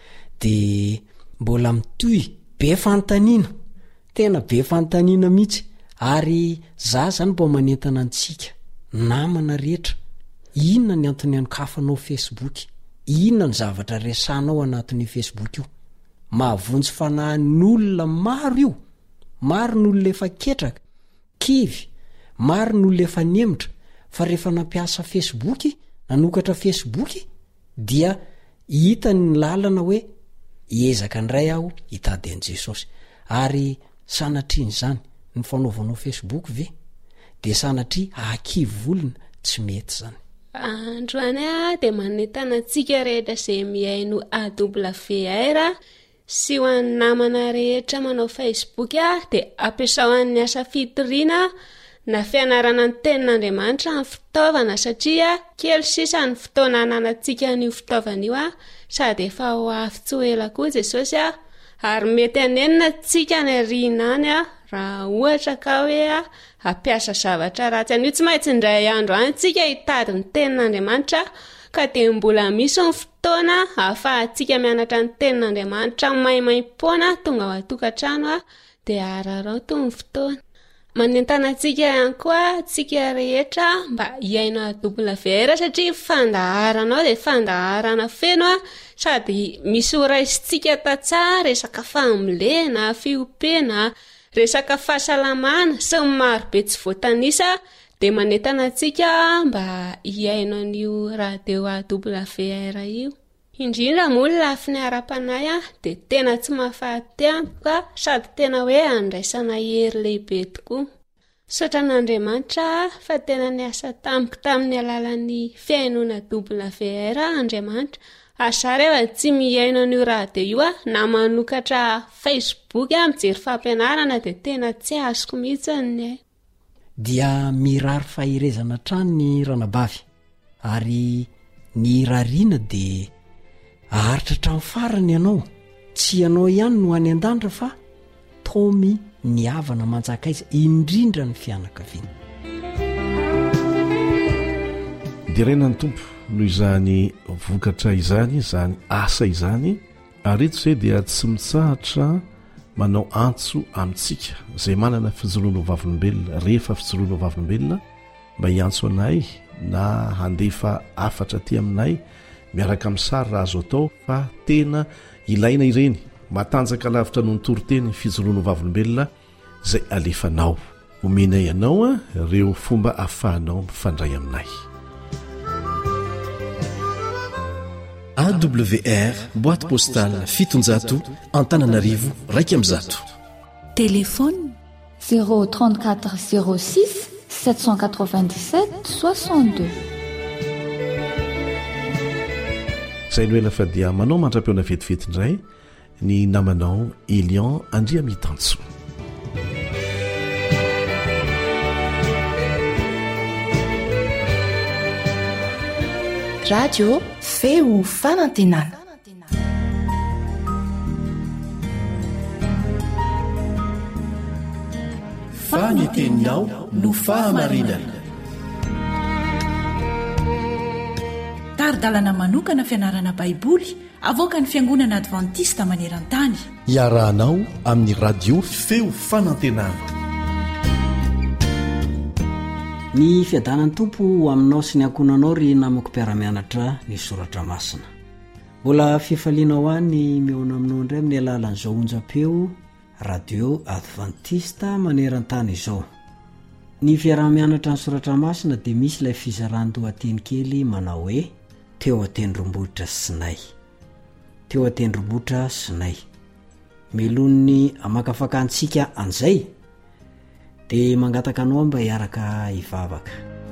de mbola mitoy be fantaniana, tena be fantaniana mihitsy ary za zany mbo manentana antsika namana rehetra inona ny antony anokafanao Facebook, inona ny zavatra resanao anatin'ny Facebook io. Mahavonjy fanahin'olona maro io, maro n'olona efa ketraka kivy, maro n'olona efa nemitra fa rehefa nampiasa Facebook nanokatra Facebook dia hita ny lalana hoe hiezaka ndray aho hitady an' Jesosy ary sanatria n'izany ny fanaovanao Facebook ve de sanatria hakivolona tsy mety zany. Androany de manentana antsika rehetra izay mihaino AWR sy ho an'ny namana rehetra manao Facebook de ampiasa ho an'ny asa fitoriana na fianarana ny tenin'Andriamanitra ny fitaovana satria kely sisa ny fotoana ananantsika n'io fitaovana io sady efa ho avy tsy ho ela koa Jesosy ary mety anenina tsika ny rinany raha ohatra ka hoe ampiasa zavatra ratsy an'io tsy maintsy indray andro antsika hitady ny tenin'Andriamanitra ka de mbola misy ny fotoana ahafahantsika mianatra ny tenin'Andriamanitra maimaimpona tonga ao atokantrano de araraoto ny fotoana. Manentana antsika ihany koa tsika rehetra mba hiaino AWR satria fandaharanao de fandaharana feno sady misy oraisintsika tatsara resaka famolena, fiopena, resaka fahasalamana sy ny maro be tsy voatanisa de manentana antsika mba hiaino an'io radio AWR io. Indrindra moa lafiny ara-panay de tena tsy mahafaty antoka sady tena hoe andraisana hery lehibe tokoa. Sotra n'Andriamanitra fa tena niasa tamiko tamin'ny alalan'ny fiainona AWR Andriamanitra asa rehefa tsy mihaino an'io radio io na manokatra Facebook mijery fampianarana de tena tsy azoko mihitsy ny dia mirary fahirezana trano ny ranabavy ary ny rariana de aharitra trano farany ianao tsy ianao ihany no any an-danitra fa tomy ny havana manjakaiza indrindra ny fianakaviana. dia renany tompo noho izany vokatra izany zany asa izany ary eto izay dia tsy mitsahatra manao antso amintsika izay manana fijoroana ho vavolombelona rehefa fijoroana ho vavolombelona mba hiantso anay na handefa afatra aty aminay miaraka amin'ny sary raha azo atao fa tena ilaina ireny matanjaka lavitra noho ny toriteny fijoroana ho vavolombelona izay alefanao omena ianao a ireo fomba ahafahanao mifandray aminay. AWR boîte postale 700 Antananarivo 100. Téléphone 034 06 797 62. Zay no ela fa dia manao mandra-peona vetivety indray ny namanao Elian Andriamitantso. Radio feo fanantenana. Faniteninao no fahamarinana. Taridalana manokana fianarana baiboly avoaka ny fiangonana advantista maneran-tany. Iarahanao amin'ny radio feo fanantenana. Ny fiadanany tompo aminao sy ny ankonanao ry namako mpiara-mianatra ny soratra masina. Mbola fifalianao any miona aminao indray amin'ny alalan'izao onjam-peo radio advantista maneran-tany izao. Ny fiara-mianatra ny soratra masina dia misy ilay fizaran-dohateny kely manao hoe teo atendrombohitra sinay. Teo atendrombohitra sinay. Melon'ny amakafakantsika an'izay dia mangataka anao mba hiaraka hivavaka.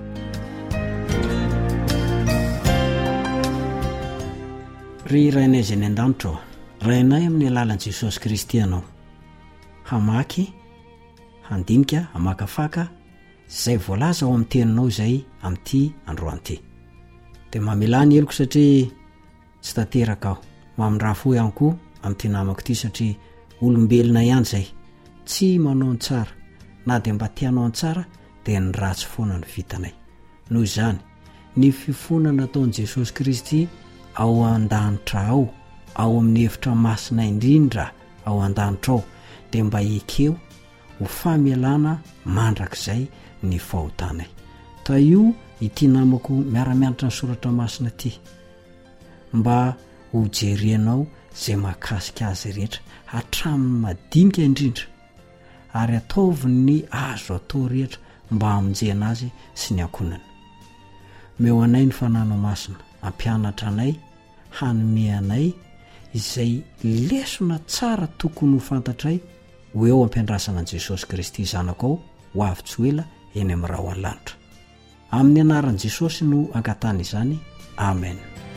Ry rainay izay ny an-danitra, rainay amin'ny alalan'i Jesosy Kristy ianao. Hamaky, handinika, hamakafaka, izay voalaza ao amin'ny teninao izay amin'ity androany. Dia mamelany eloko satria tsy tanteraka aho. Mamindrafo ihany koa amin'ity namako ity satria olombelona ihany izay. Tsy manao ny tsara. Na dia mba tianao ny tsara dia ny ratsy foana ny vitanay. Noho izany, ny fifonana nataon'i Jesosy Kristy ao an-danitra ao amin'ny hevitra masina indrindra ao an-danitra ao, dia mba ekeo ho famelana mandrakizay ny fahotanay. Ta io ity namako miara-mianatra ny soratra masina ity, mba ho jerenao izay mahakasika azy rehetra hatramin'ny madinika indrindra, ary ataovy ny azo atao rehetra mba hamonjena azy sy ny ankonana. Meo anay ny fananao masina, ampianatra anay, hanome anay izay lesona tsara tokony ho fantatray ho eo ampiandrasana an'i Jesosy Kristy zanako ao ho avy tsy ho ela eny amin'ny raha ny lanitra. Amin'ny anaran'i Jesosy no ankatana izany. Amen.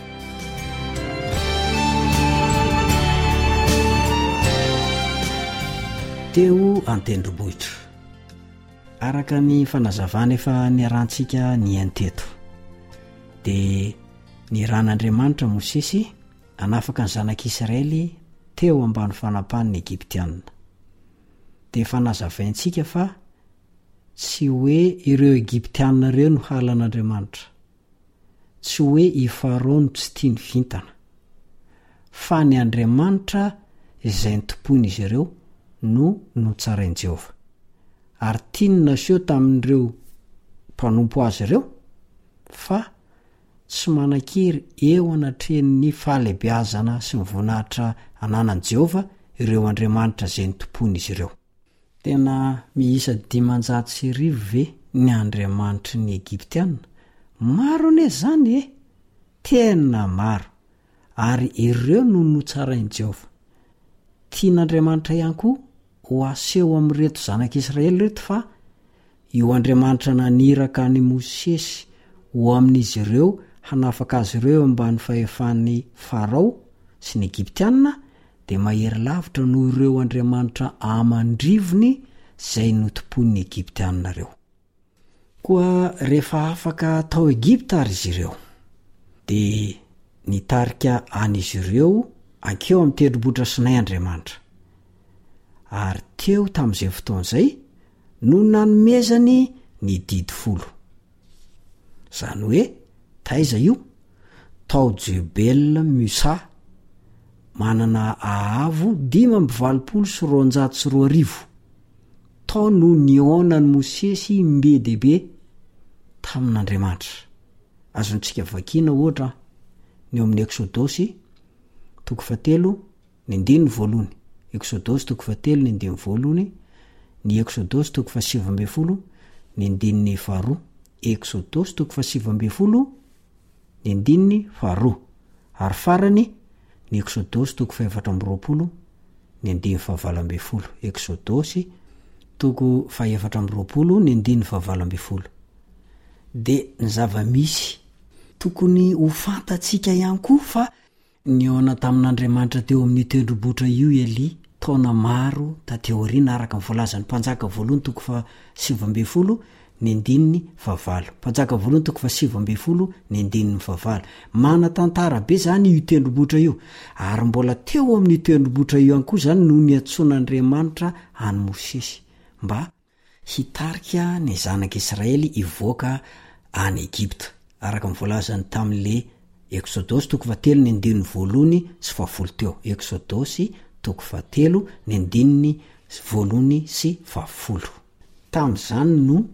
Teo an-tendrombohitra. Araka ny fanazavana efa niarantsika ny anteto, dia ny ran'Andriamanitra Mosesy anafaka ny zanak'Israely teo ambany fanapahan'ny Egiptianina. Dia fanazavaintsika fa tsy hoe ireo Egiptianina ireo no halan'Andriamanitra, tsy hoe i Farao no tsy tia ny vintana, fa ny Andriamanitra izay nitompony izy ireo no notsarain'i Jehova. Ary tiany naseho tamin'ireo mpanompo azy ireo fa tsy manan-kery eo anatrehan'ny fahalehibeazana sy ny voninahitra ananan'i Jehova ireo Andriamanitra izay nitompony izy ireo. Tena miisa 500 ve ny Andriamanitry ny Egiptianina? Maro ane zany e, tena maro. Ary ireo no notsarain'i Jehova. Tian'Andriamanitra ihany koa ho aseho amin'reto zanak'Israely reto fa io Andriamanitra naniraka ny Mosesy ho amin'izy ireo hanafaka azy ireo ambany fahefan'ny Farao sy ny Egiptianina, dia mahery lavitra noho ireo Andriamanitra amandrivony izay notompon'ny Egiptianina ireo. Koa rehefa afaka tao Egipta ary izy ireo, dia nitarika an'izy ireo ankeo amin'ny tendrombohitra Sinay Andriamanitra. Ary teo tamin'izay fotoan'izay no nanomezany ny didy 10. Zany hoe taiza io? Tao Jebel Musa, manana ahavo 5,720. Tao no niona ny Mosesy mbe dehibe tamin'Andriamanitra. Azontsika vakiana ohatra ny eo amin'ny Exodosy 7:1, Exodosy 7:1, ny Exodosy 7:10, ny andininy 2, Exodosy 7:10, ny andininy 2, ary farany ny Exodosy 4:20, ny andininy 12, Exodosy 4:20, ny andininy 12. De ny zava-misy tokony ho fantatsika ihany koa fa ny ona tamin'Andriamanitra teo amin'ny tendrombohitra io Eli taona maro tateoriana araka ny volazan'ny mpanjaka voalohany 7:20, ny andininy 9, mpanjaka voalohany 7:20, ny andininy 9. Mana-tantara be zany io tendrombohitra io, ary mbola teo amin'ny tendrombohitra io ihany koa zany no ny antson'Andriamanitra any Mosesy mba hitarika ny zanak'Israely ivoaka any Egypta, araka ny volazany tamin'le Exodosy 7, ny andininy 1 sy 10 teo. Exodosy 7, ny andininy 1 sy 10. Tamin'izany no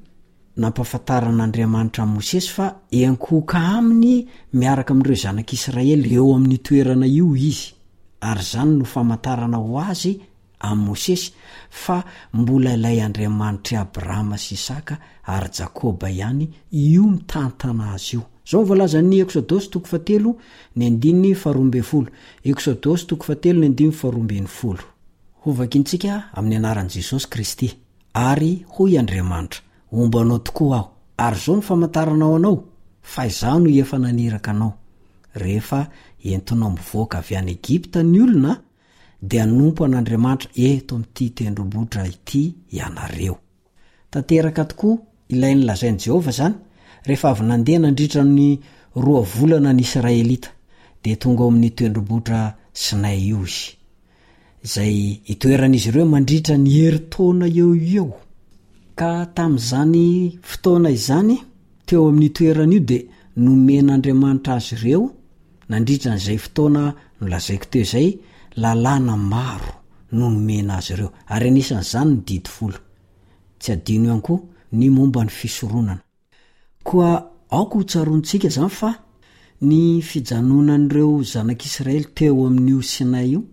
nampafantaran'Andriamanitra Mosesy fa enkoka aminy miaraka amin'ireo zanak'Israely eo amin'ny toerana io izy, ary zany no famantarana ho azy amin'ny Mosesy fa mbola ilay Andriamanitra Abrahama sy Isaka ary Jakoba ihany io mitantana azy io. Zao voalazan'ny Exodosy 7, ny andininy 12, Exodosy 7, ny andininy 12. Hovakintsika amin'ny anaran'i Jesosy Kristy. Ary hoy Andriamanitra, ombanao tokoa aho, ary zao ny famantaranao anao fa izaho no efa naniraka anao. Rehefa entonao mivoaka avy any Egypta ny olona, dia anompo an'Andriamanitra eto amin'ity tendrombohitra ity ianareo. Tanteraka tokoa ilay ny lazain'i Jehova zany rehefa avy nandeha nandritra ny 2 volana ny Israelita, dia tonga ao amin'ny tendrombohitra Sinay io izy, izay itoeran'izy ireo mandritra ny herintaona eo. Ka tamin'izany fotoana izany teo amin'ny toeran'io dia nomen'Andriamanitra azy ireo nandritra n'izay fotoana nolazaiko teo izay lalàna maro no nomena azy ireo, ary anisan'izany ny didy 10. Tsy adino ihany koa ny momba ny fisoronana. Koa aoko ho tsarontsika zany fa ny fijanonan'ireo zanak'Israely teo amin'io Sinay io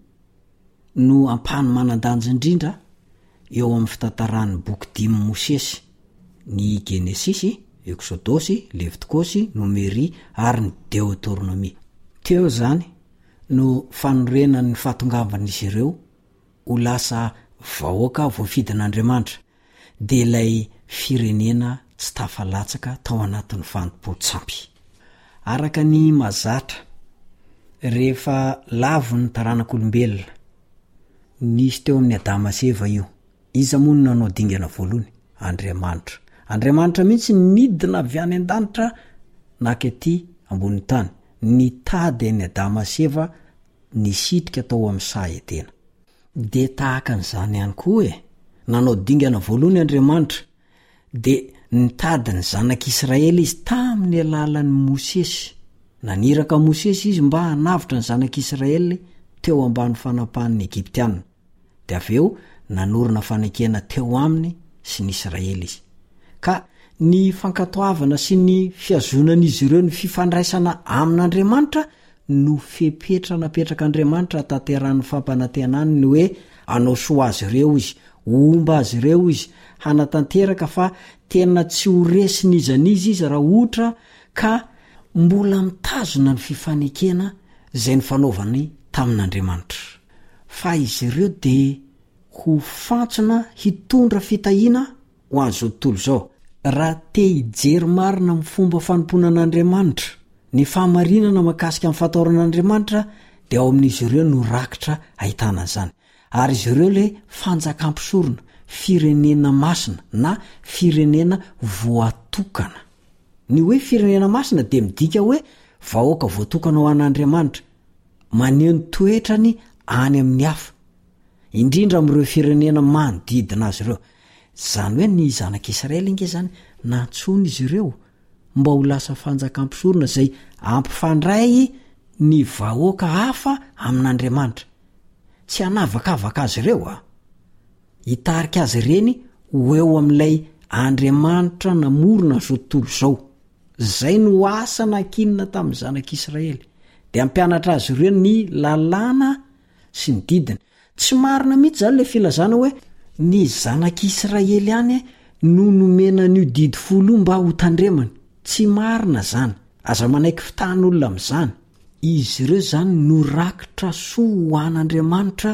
no ampahany manan-danja indrindra eo amin'ny fitantaran'ny boky 5 Mosesy, ny Genesisy, Exodosy, Levitikosy, Nomery ary ny Deutéronomie. Teo zany no fanorenan'ny fahatongavan'izy ireo ho lasa vahoaka voafidin'Andriamanitra, dia ilay firenena tsy tafalatsaka tao anatin'ny fandopo-tsampy. Araka ny mazatra rehefa lavo ny taranak'olombelona nisy teo amin'ny Adama sy Eva io, iza moa no nanao dingana voalohany? Andriamanitra mihitsy nidina avy any an-danitra nakety ambony tany, nitady ny Adama sy Eva nisitrika tao amin'ny sahetena. De tahaka n'izany ihany koa nanao dingana voalohany Andriamanitra, de nitady ny zanak'Israely izy tamin'ny alalan'ny Mosesy. Naniraka Mosesy izy mba hanavitra ny zanak'Israely teo ambany fanapahan'ny Egyptianina, de avy eo nanorina fanekena teo aminy sy ny Israely izy. Ka ny fankatoavana sy ny fiazonan'izy ireo ny fifandraisana amin'Andriamanitra no fepetra napetrak'Andriamanitra tanteran'ny fampanantenany ny hoe anao soa azy ireo izy, omba azy ireo izy, hanatanteraka fa tena tsy horesin'izan'izy izy raha ohatra ka mbola mitazona ny fifanekena izay ny fanaovany tamin'Andriamanitra. Fa izy ireo dia ho fantsona hitondra fitahiana ho azo tontolo zao. Raha te hijery marina amin'ny fomba fanomponan'Andriamanitra, ny fahamarinana mahakasika amin'ny fataoran'Andriamanitra, dia ao amin'izy ireo no rakitra ahitana izany. Ary izy ireo le fanjakampisorona, firenena masina na firenena voatokana. Ny hoe firenena masina dia midika hoe vahoaka voatokana ho an'Andriamanitra, maneho ny toetrany any amin'ny hafa, indrindra amin'ireo firenena manodidina azy ireo. Zany hoe ny zanak'Israely inge zany nantsony izy ireo mba ho lasa fanjakampisorona izay ampifandray ny vahoaka hafa amin'Andriamanitra, tsy hanavakavaka azy ireo hitarika azy ireny ho eo amin'ilay Andriamanitra namorona zao tontolo zao. Zay no asa nakinina tamin'ny zanak'Israely, dia ampianatra azy ireo ny lalàna sy ny didiny. Tsy marina mihitsy zany le filazana hoe ny zanak'israely any no nomena n'io didy folo mba ho tandremany tsy marina zany aza manaiky fitahn'olona amin'izany izy ireo zany no rakitra soa ho an'andriamanitra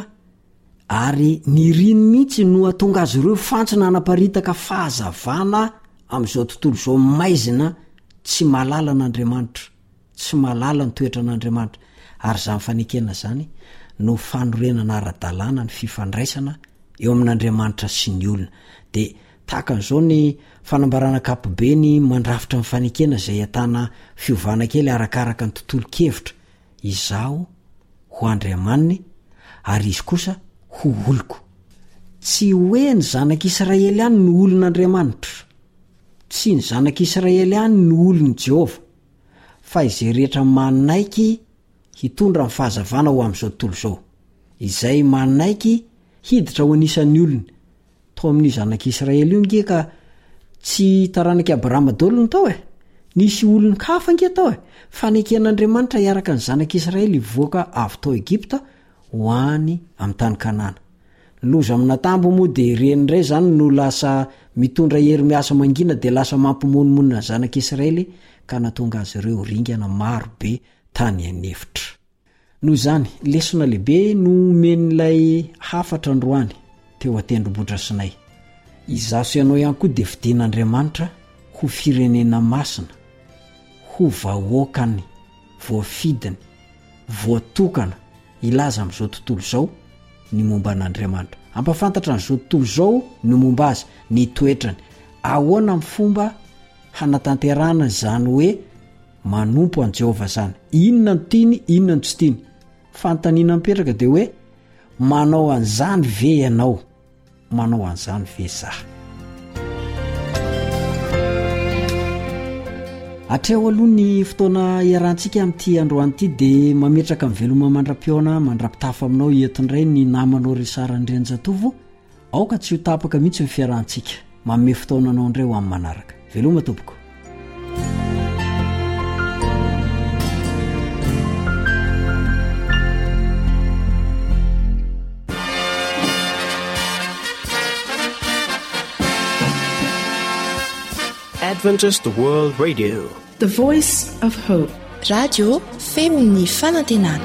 ary ny riny mihitsy no atonga azy ireo fantsina anaparitaka fahazavana amin'izao tontolo izao maizina tsy malala an'andriamanitra tsy malala ny toetra an'andriamanitra ary zany fanekena zany no fanorenana ara-dalàna ny fifandraisana eo amin'andriamanitra sy ny olona de tahaka an'izao ny fanambarana kapobe ny mandrafitra ny fanekena zay atana fiovana kely arakaraka ny tontolo kevitra izaho ho andriamaniny ary izy kosa ho oloko tsy hoe ny zanak'israely any no olon'andriamanitra tsy ny zanak'israely any no olon'i Jehova fa izay rehetra manaiky hitondra ny fahazavana ho amin'izao tontolo izao izay manaiky hiditra ho anisan'ny olony tao amin'io zanak'israely io nge ka tsy taranaky Abrahama daholo ny tao nisy olony kafa nge tao faneken'andriamanitra hiaraka ny zanak'israely hivoaka avy tao Egipta ho any amin'ny tany Kanana loza aminatambo moa de renindray zany no lasa mitondra hery miasa mangina de lasa mampimonimonna ny zanak'israely ka natonga azy ireo ringana maro be tany anefitra noho zany lesona lehibe no men'ilay hafatra androany teo atendrombotra sinay izaso ianao ihany koa de fidin'andriamanitra ho firenena masina ho vahoakany voafidiny voatokana ilaza amin'izao tontolo izao ny momba an'andriamanitra ampafantatra n'izao tontolo izao no momba azy ny toetrany ahoana amin'ny fomba hanatanterana zany hoe manompo an' Jehova zany inona no tiany inona no tsy tiany fanontaniana mipetraka de hoe manao an'izany ve ianao manao an'izany ve zah atreo aloha ny fotoana iarahantsika amin'ity androany ity de mametraka amin'ny veloma mandra-piona mandrapitafa aminao entindray ny namanao resarany renjatovo aoka tsy ho tapaka mihitsy ny fiarahantsika manome fotoananao indray ho amin'ny manaraka veloma tompoko Adventist World Radio, The Voice of Hope. Radio Femini Fanantenana.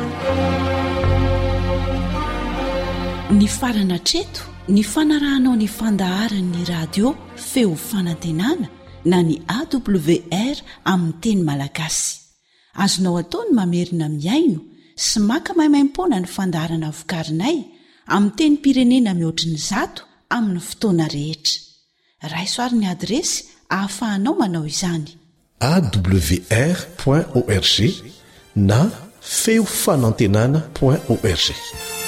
Ny farana treto ny fanarahanao ny fandaharan'ny radio Feo Fanantenana na ny AWR amin'ny teny malagasy. Azonao ataony mamerina miaino sy maka mahimaimpona ny fandaharana vokarinay amin'ny teny pirenena mihoatriny 100 amin'ny fotoana rehetra. Raisoaryn'ny adresy ahafahanao manao izany awr.org na feofanantenana.org.